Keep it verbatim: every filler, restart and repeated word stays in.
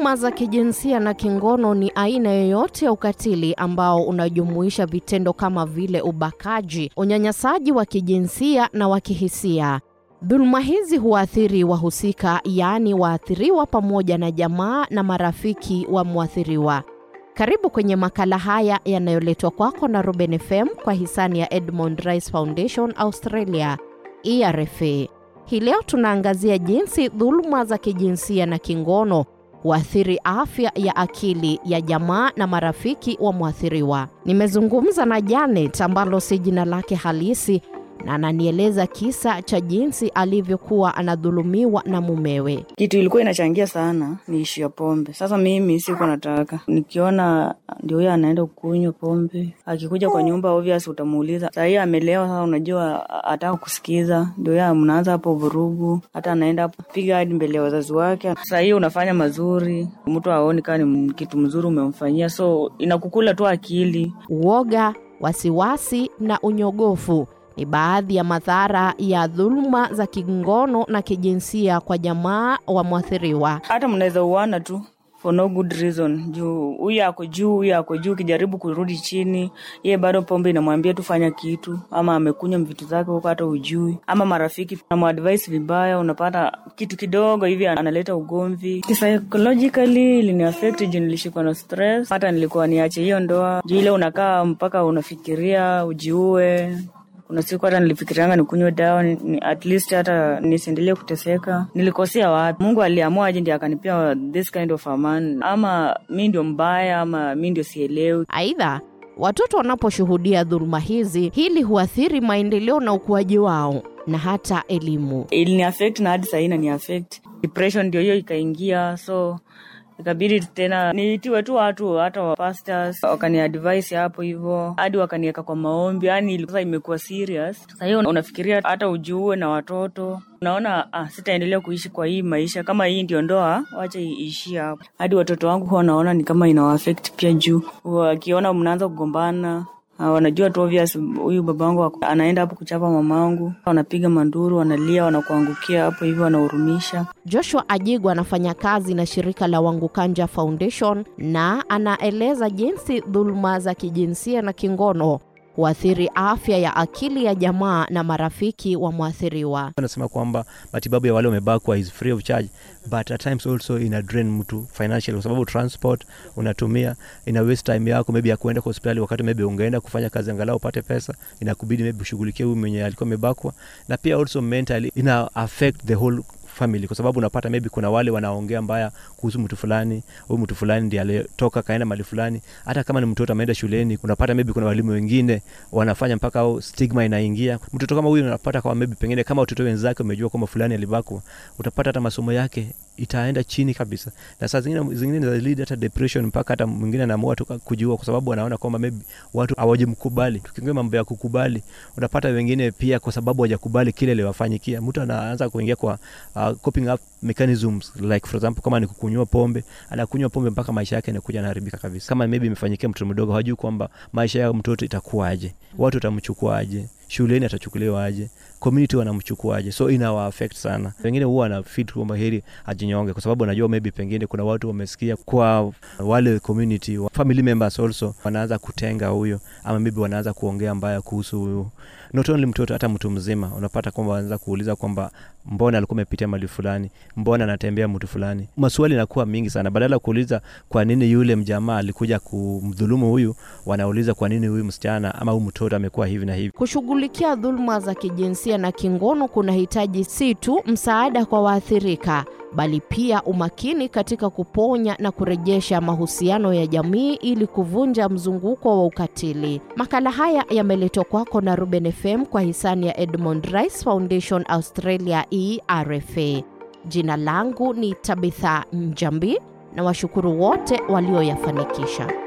Dhuluma za kijinsia na kingono ni aina yoyote ya ukatili ambao unajumuisha vitendo kama vile ubakaji, unyanyasaji wa kijinsia na wa kihisia. Dhuluma hizi huathiri wahusika, yaani waathiriwa pamoja na jamaa na marafiki wa muathiriwa. Karibu kwenye makala haya yanayoletwa kwako na Ruben F M kwa hisani ya Edmund Rice Foundation Australia, E R F A. Hii leo tunaangazia jinsi dhuluma za kijinsia na kingono huathiri afya ya akili ya jamaa na marafiki wa muathiriwa. Nimezungumza na Janet, ambalo si jina lake halisi, na ananieleza kisa cha jinsi alivyokuwa anadhulumiwa na mumewe. Kitu ilikuwa inachangia sana ni issue ya pombe. Sasa mimi siko nataka. Nikiona ndio yeye anaenda kunywa pombe, akikuja kwa nyumba obvious utamuuliza, "Sasa yeye amelewa, sasa unajua ataka kusikiza." Ndio yeye mnaanza hapo vurugu, hata anaenda hapo piga hadi mbele ya wazazi wake. Sasa hiyo unafanya mazuri, mtu aone kama ni kitu mzuri umemfanyia, so inakukula tu akili. Uoga, wasiwasi na unyogofu ni baadhi ya madhara ya dhuluma za kingono na kijinsia kwa jamaa wa muathiriwa. Hata mnaweza uana tu for no good reason. Juu huyu ako juu, huyu ako juu, kijaribu kurudi chini, yeye bado pombe inamwambia tu fanya kitu, ama amekunywa vitu zake huko hata ujui, ama marafiki na muadvise vibaya, unapata kitu kidogo hivi analeta ugomvi. Psychologically ilini affect, juu nilishikwa na stress, hata nilikuwa niache hiyo ndoa. Juu ile unakaa mpaka unafikiria ujiue. Kuna siku hata nilifikirianga nikunywe dawa ni, at least hata nisiendelee kuteseka. Nilikosea wapi? Mungu aliamua aje ndiye akanipea this kind of a man, ama mimi ndio mbaya, ama mimi ndio sielewi. Aidha, watoto wanaposhuhudia dhuluma hizi, hili huathiri maendeleo na ukuaji wao na hata elimu. Ilini affect na hadi sasa ina affect. Depression ndio hiyo ikaingia, so ikabidi tena niitiwe tu watu, hata wa pastors wakani advise hapo hivyo, hadi wakaniweka kwa maombi. Yani ilikuwa imekuwa serious. Sasa hiyo unafikiria hata ujue na watoto, unaona ah, sitaendelea kuishi kwa hii maisha kama hii ndio ndoa, acha iishie hapo. Hadi watoto wangu huwa naona ni kama ina affect pia, juu wakiona mnaanza kugombana, Uh, wanajua tu obvious huyu babangu anaenda hapo kuchapa mamangu, wanapiga manduru, wanalia, wanakuangukia hapo hivyo, wanahurumisha. Joshua Ajigwa anafanya kazi na shirika la Wangukanja Foundation, na anaeleza jinsi dhuluma za kijinsia na kingono huathiri afya ya akili ya jamaa na marafiki wa muathiriwa. Anasema kwamba matibabu ya wale wamebakwa is free of charge, but at times also ina drain mtu financially, kwa sababu transport unatumia ina waste time yako, maybe ya kuenda hospitali wakati maybe ungeenda kufanya kazi angalau upate pesa, inakubidi maybe ushughulikie huyu mwenye alikuwa amebakwa. Na pia also mentally ina affect the whole family, kwa sababu unapata maybe kuna wale wanaongea mbaya kuhusu mtu fulani, huyu mtu fulani ndiye alitoka kaenda mahali fulani. Hata kama ni mtoto ameenda shuleni, unapata maybe kuna walimu wengine wanafanya mpaka au stigma inaingia. Mtoto kama huyu unapata kama maybe pengine kama watoto wenzake wamejua kwamba fulani alibakwa, utapata hata masomo yake itaenda chini kabisa. Na saa zingine zingine za lead hata depression, mpaka hata mwingine anaamua tu kujiua kwa sababu anaona kwamba maybe watu hawajamkubali. Tukiongea mambo ya kukubali, unapata wengine pia kwa sababu hawajakubali kile aliwafanyikia, mtu anaanza kuingia kwa uh, coping up mechanisms, like for example kama ni kukunywa pombe, anakunywa pombe mpaka maisha yake yanakuja yanaharibika kabisa. Kama maybe imefanyikia mtoto mdogo, hajui kwamba maisha ya mtoto itakuwaje, watu watamchukuaje, shuleni atachukuliwa aje, community wanamchukuaje. So ina affect sana. Wengine huwa na feed kwamba heri ajinyonge, kwa sababu anajua maybe pengine kuna watu wamesikia kwa wale community, family members also wanaanza kutenga huyo, ama maybe wanaanza kuongea mbaya kuhusu huyo. Not only mtoto, hata mtu mzima unapata kwamba wanaanza kuuliza kwamba mbona alikuwa amepitia mali fulani, mbona anatembea mtu fulani. Maswali yanakuwa mingi sana, badala kuuliza kwa nini yule mjamaa alikuja kumdhulumu huyu, wanauliza kwa nini huyu msichana ama huyu mtoto amekuwa hivi na hivi. Kushughulikia dhuluma za kijinsia na kingono kunahitaji si tu msaada kwa waathirika, bali pia umakini katika kuponya na kurejesha mahusiano ya jamii ili kuvunja mzunguko wa ukatili. Makala haya yameletwa kwako na Ruben F M kwa hisani ya Edmund Rice Foundation Australia, E R F A. Jina langu ni Tabitha Njambi, na washukuru wote walioyafanikisha.